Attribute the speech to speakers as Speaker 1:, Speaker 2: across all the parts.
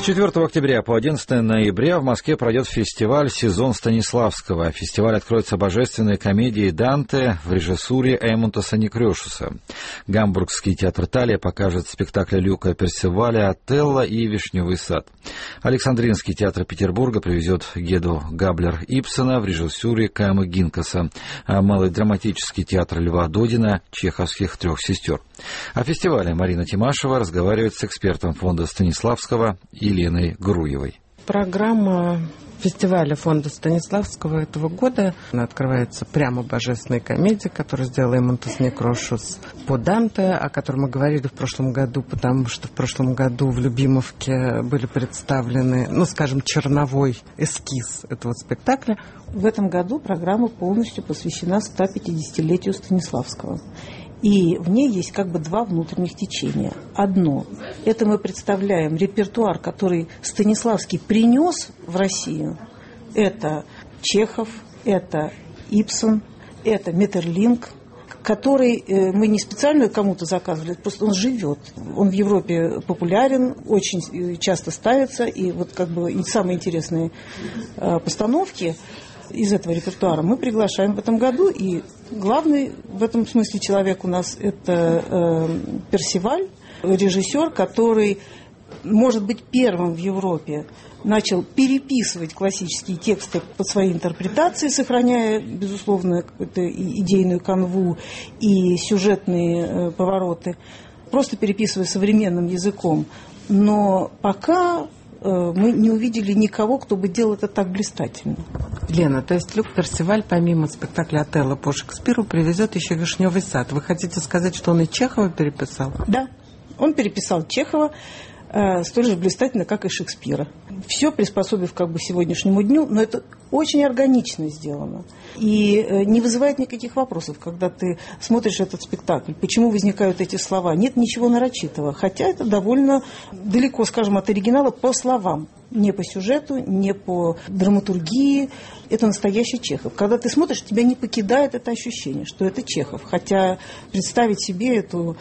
Speaker 1: С 4 октября по 11 ноября в Москве пройдет фестиваль «Сезон Станиславского». Фестиваль откроется божественной комедией «Данте» в режиссуре Эймунтаса Некрёшуса. Гамбургский театр «Талия» покажет спектакли Люка Персиваля «Отелло» и «Вишневый сад». Александринский театр Петербурга привезет Геду Габлер Ибсена в режиссуре Камы Гинкаса, а Малый драматический театр Льва Додина «Чеховских трех сестер». О фестивале Марина Тимашева разговаривает с экспертом фонда Станиславского Еленой Груевой.
Speaker 2: Программа фестиваля фонда Станиславского этого года открывается прямо божественной комедией, которую сделал Эймунтас Некрёшус по Данте, о котором мы говорили в прошлом году, потому что в прошлом году в Любимовке были представлены, черновой эскиз этого спектакля.
Speaker 3: В этом году программа полностью посвящена 150-летию Станиславского. И в ней есть два внутренних течения. Одно – это мы представляем репертуар, который Станиславский принес в Россию. Это Чехов, это Ибсен, это Метерлинк, который мы не специально кому-то заказывали, просто он живет. Он в Европе популярен, очень часто ставится, и самые интересные постановки из этого репертуара мы приглашаем в этом году. И главный в этом смысле человек у нас это Персиваль, режиссер, который, может быть, первым в Европе начал переписывать классические тексты под свои интерпретации, сохраняя, безусловно, какую-то идейную канву и сюжетные повороты, просто переписывая современным языком. Но пока мы не увидели никого, кто бы делал это так блистательно.
Speaker 2: Лена, то есть Люк Персиваль помимо спектакля «Отелло» по Шекспиру привезет еще «Вишневый сад». Вы хотите сказать, что он и Чехова переписал?
Speaker 3: Да, он переписал Чехова столь же блистательно, как и Шекспира. Все приспособив сегодняшнему дню, но это очень органично сделано. И не вызывает никаких вопросов, когда ты смотришь этот спектакль. Почему возникают эти слова? Нет ничего нарочитого. Хотя это довольно далеко, от оригинала по словам. Не по сюжету, не по драматургии. Это настоящий Чехов. Когда ты смотришь, тебя не покидает это ощущение, что это Чехов. Хотя представить себе эту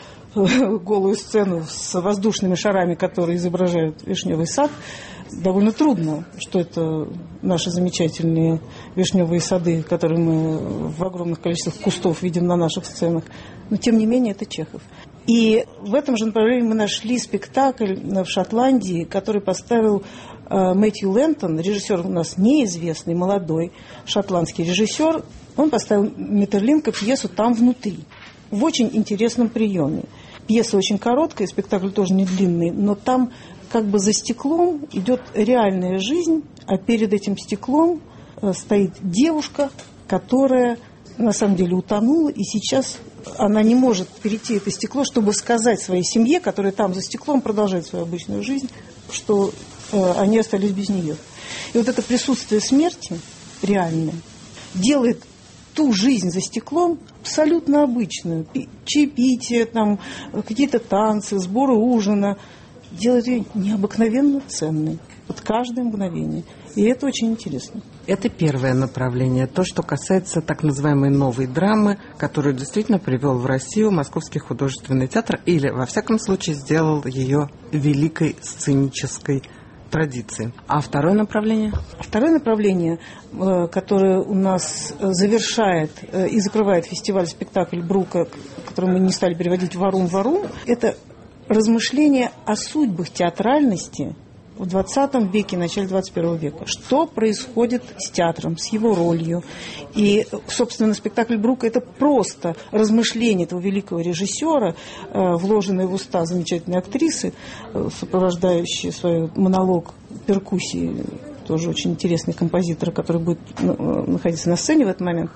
Speaker 3: голую сцену с воздушными шарами, которые изображают Вишневый сад, довольно трудно, что это наши замечательные вишневые сады, которые мы в огромных количествах кустов видим на наших сценах. Но, тем не менее, это Чехов. И в этом же направлении мы нашли спектакль в Шотландии, который поставил Мэтью Лэнтон, режиссер у нас неизвестный, молодой шотландский режиссер. Он поставил Метерлинка пьесу «Там внутри» в очень интересном приеме. Пьеса очень короткая, спектакль тоже не длинный, но там за стеклом идет реальная жизнь, а перед этим стеклом стоит девушка, которая на самом деле утонула, и сейчас она не может перейти это стекло, чтобы сказать своей семье, которая там за стеклом продолжает свою обычную жизнь, что они остались без нее. И вот это присутствие смерти реальное делает ту жизнь за стеклом абсолютно обычную. Чаепитие, какие-то танцы, сборы ужина делает ее необыкновенно ценной. Каждое мгновение. И это очень интересно.
Speaker 2: Это первое направление. То, что касается так называемой новой драмы, которую действительно привел в Россию Московский художественный театр, или, во всяком случае, сделал ее великой сценической традицией. А второе направление?
Speaker 3: Второе направление, которое у нас завершает и закрывает фестиваль-спектакль Брука, который мы не стали переводить «Варум-Варум», это размышления о судьбах театральности в 20 веке, начале 21 века. Что происходит с театром, с его ролью. И, собственно, спектакль Брука – это просто размышление этого великого режиссера, вложенное в уста замечательной актрисы, сопровождающей свой монолог перкуссии, тоже очень интересный композитор, который будет находиться на сцене в этот момент.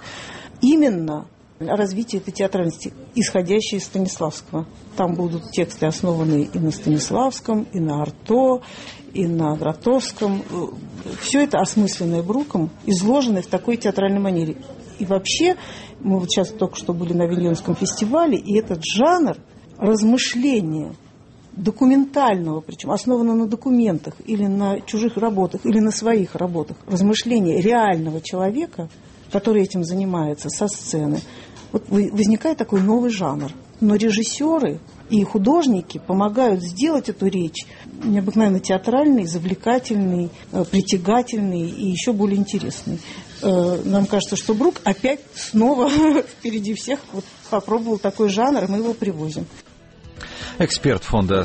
Speaker 3: Именно развитие этой театральности, исходящей из Станиславского. Там будут тексты, основанные и на Станиславском, и на Арто, и на Гротовском. Все это осмысленное Бруком, изложенное в такой театральной манере. И вообще, мы сейчас только что были на Авиньонском фестивале, и этот жанр размышления документального, причем основанного на документах, или на чужих работах, или на своих работах, размышления реального человека, который этим занимается со сцены, возникает такой новый жанр. Но режиссеры И художники помогают сделать эту речь необыкновенно театральной, завлекательной, притягательной и еще более интересной. Нам кажется, что Брук опять снова впереди всех попробовал такой жанр, и мы его привозим.
Speaker 1: Эксперт фонда